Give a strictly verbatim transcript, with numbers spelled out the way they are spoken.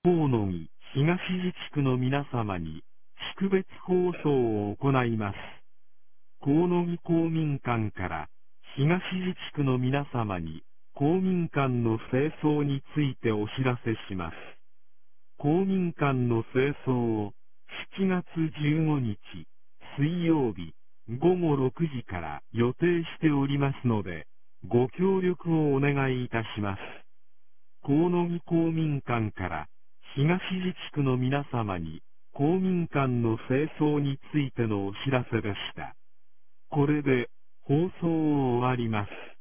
河野木東自治区の皆様に識別放送を行います。河野木公民館から東自治区の皆様に公民館の清掃についてお知らせします。公民館の清掃をしちがつじゅうごにち水曜日ごごろくじから予定しておりますので、ご協力をお願いいたします。河野木公民館から東自治区の皆様に公民館の清掃についてのお知らせでした。これで放送を終わります。